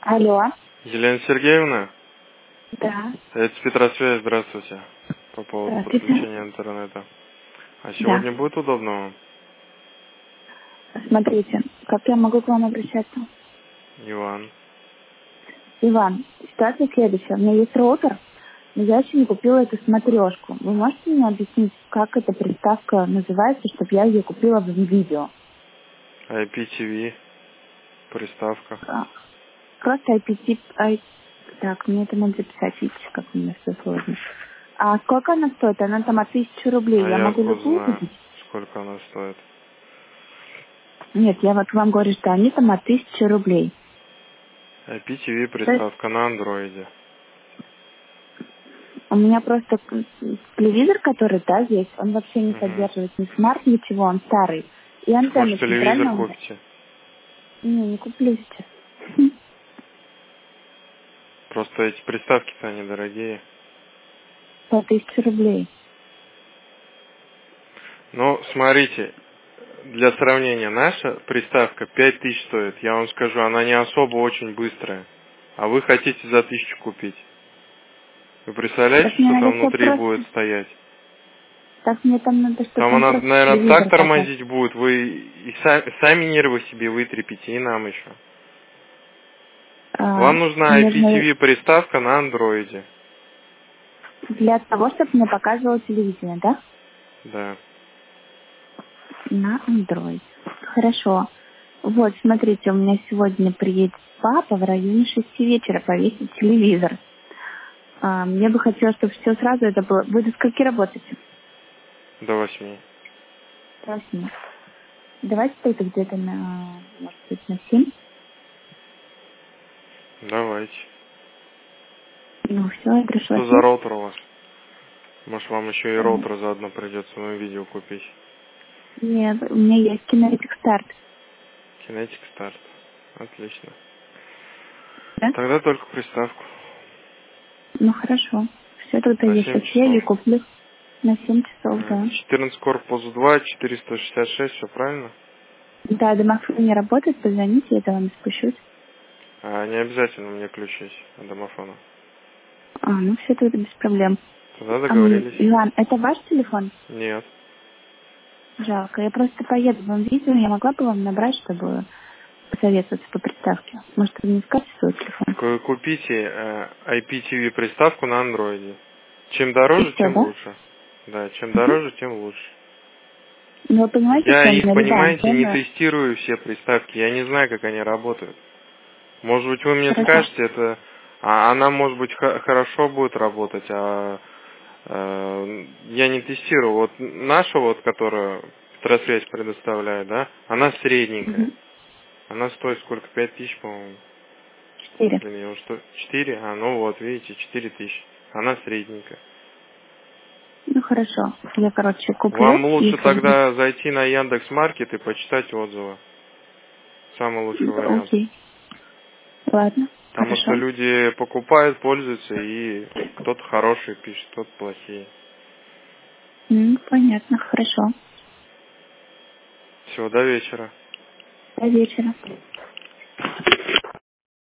Алло. Елена Сергеевна, Да. это Петросвязь, здравствуйте. По поводу Здравствуйте. подключения интернета. А сегодня Да. будет удобно вам? Смотрите, как я могу к вам обращаться? Иван. Иван, ситуация следующая. У меня есть роутер, но я еще не купила эту смотрешку. Вы можете мне объяснить, как эта приставка называется, чтобы я ее купила в видео? IPTV, приставка. Просто Так, мне это надо записать, видите, как у меня все сложно. А сколько она стоит? Она там от 1000 рублей. А Я я могу откуда любую знаю, купить? сколько она стоит? Нет, я вот вам говорю, что они там от 1000 рублей. IPTV, То есть приставка на андроиде. у меня просто телевизор, который, да, есть, он вообще не Угу. поддерживает ни смарт, ничего, он старый. И антенна Может, телевизор центральная. купите? Не куплю сейчас. Просто эти приставки-то они дорогие. По 1000 рублей. Ну, смотрите, для сравнения, наша приставка 5000 стоит. Я вам скажу, она не особо очень быстрая. А вы хотите за 1000 купить. Вы представляете, Так мне что там надо все внутри просто... будет стоять? Так мне там надо, чтобы Там там она, просто наверное, так телевизор показывал. тормозить будет, вы и сами нервы себе вытрепите, и нам еще. Вам нужна Нужно IPTV приставка на андроиде. для того, чтобы мне показывало телевидение, да? Да. На Android. Хорошо. Вот, смотрите, у меня сегодня приедет папа в районе 6 вечера повесить телевизор. Мне бы хотелось, чтобы все сразу это было. Вы до скольки работаете? До 8. До 8. Давайте только где-то на, может быть, на 7. Давайте. Ну, все, я пришла Что за 7. роутер у вас? Может, вам еще и роутер заодно придется на видео купить. Нет, у меня есть Kinetic Start. Kinetic Start. Отлично. Да? Тогда только приставку. Ну, хорошо. Все, тогда На я 7 сейчас еду и часов. куплю на 7 часов, да. 14 корпус 2, 466, все правильно? Да, домофон не работает, позвоните, я за вами спущусь. А не обязательно мне ключ есть от домофона. Ну все, тогда без проблем. Тогда договорились. Иван, это ваш телефон? Нет. Жалко. Я просто поеду вам видео, я могла бы вам набрать, чтобы посоветоваться по приставке. Может, вы не скажете свой телефон? Вы купите IPTV приставку на андроиде. Чем И дороже, все, тем да? лучше. Да, чем Угу. дороже, тем лучше. Ну, вы понимаете, Я что у их, меня любая понимаете, не антенна... тестирую все приставки. Я не знаю, как они работают. Может быть, вы мне Хорошо. скажете, она, может быть, хорошо будет работать, я не тестирую. Вот наша, вот, которая Петросвязь предоставляет, да, она средненькая. Угу. Она стоит сколько? 5000, по-моему. 4. Блин, я уже 4? Ну вот, видите, 4000. Она средненькая. Ну, хорошо. Я, куплю, Вам лучше если вы... тогда зайти на Яндекс.Маркет и почитать отзывы. Самый лучший вариант. Окей. Ладно, Потому что хорошо. люди покупают, пользуются, и кто-то хороший пишет, кто-то плохие. Понятно, хорошо. Всего до вечера. До вечера.